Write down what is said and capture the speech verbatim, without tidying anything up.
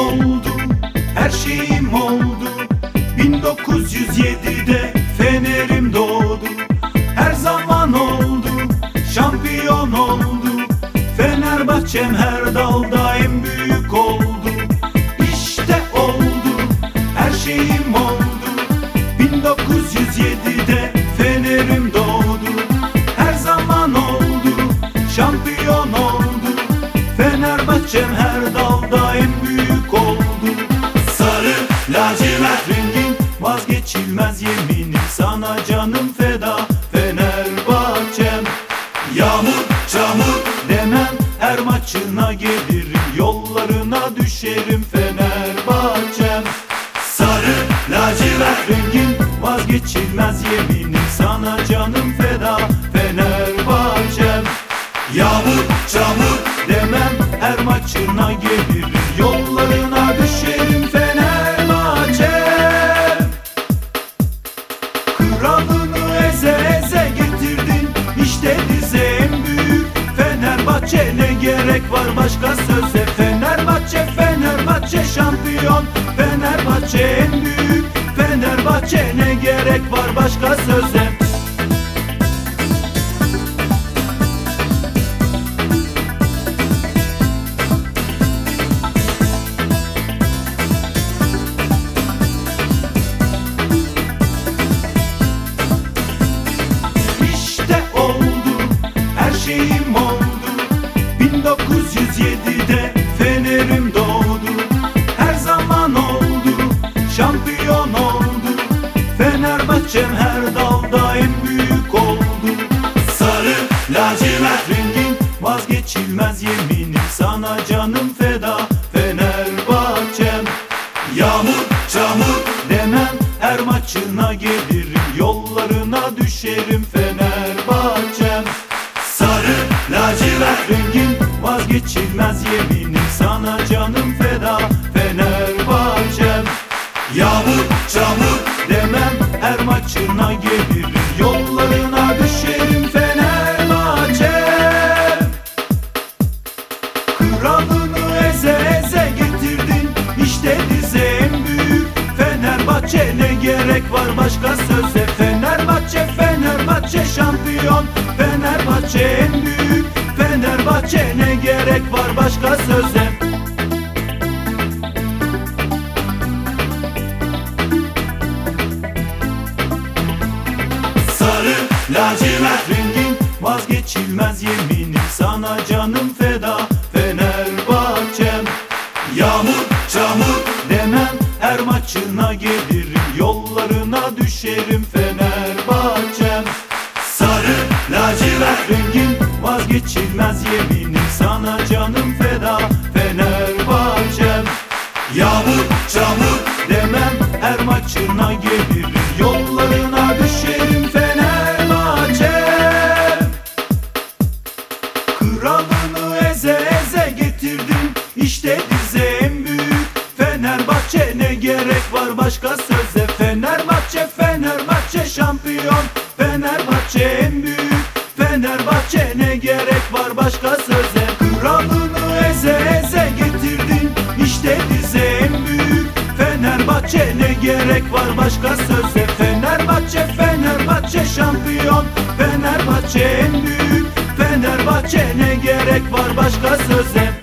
oldu, her şeyim oldu. bin dokuz yüz yedide Fener'im doğdu. Her zaman oldu, şampiyon oldu. Fenerbahçem her dalda en büyük oldu. İşte oldu, her şeyim oldu. bin dokuz yüz yedide Fener'im doğdu. Her zaman oldu, şampiyon oldu. Fenerbahçem her dalda en büyük oldu. Sarı lacivert rengin vazgeçilmez yeminim, sana canım feda Fenerbahçem. Yağmur çamur demem, her maçına gelirim, yollarına düşerim Fenerbahçem. Sarı lacivert rengin vazgeçilmez yeminim, sana canım feda Fenerbahçem. Yağmur çamur demem, her maçına gelirim, yollarına düşerim Fenerbahçem. Kralını eze eze getirdin, işte dize en büyük Fenerbahçe, ne gerek var başka söze? Fenerbahçe, Fenerbahçe şampiyon, Fenerbahçe en büyük Fenerbahçe, ne gerek var başka söze? Şeyim oldu, bin dokuz yüz yedide Fener'im doğdu. Her zaman oldu, şampiyon oldu. Fenerbahçem her dalda en büyük oldu. Sarı lacivert rengin vazgeçilmez yeminim, sana canım feda Fenerbahçem. Yağmur çamur demem, her maçına gelirim, yollarına düşerim Fenerbahçem. Sarı lacivert rengin vazgeçilmez yeminim, sana canım feda Fenerbahçem. Yağmur çamur demem, her maçına gelirim, yollarına düşerim Fenerbahçem. Kralını eze eze getirdin, işte dize en büyük Fenerbahçe, ne gerek var başka söze? Fenerbahçe, Fenerbahçe şampiyon, Fenerbahçe en büyük Fenerbahçe, ne gerek var başka söze? Sarı lacivert rengin vazgeçilmez yeminim, sana canım feda Fenerbahçem. Yağmur çamur demem, her maçına gelirim, yollarına düşerim Fenerbahçem. Sarı lacivert rengin vazgeçilmez yeminim, sana canım feda Fenerbahçem. Yağmur çamur demem, her maçına gelirim, yollarına düşerim Fenerbahçem. Kralını eze eze getirdin, işte dize en büyük Fenerbahçe, ne gerek var başka söze? Fenerbahçe, Fenerbahçe şampiyon, Fenerbahçe en büyük Fenerbahçe, ne gerek var başka söze? Kralını eze eze getirdin, işte dize en büyük Fenerbahçe, ne gerek var başka söze? Fenerbahçe, Fenerbahçe şampiyon, Fenerbahçe en büyük Fenerbahçe, ne gerek var başka söze?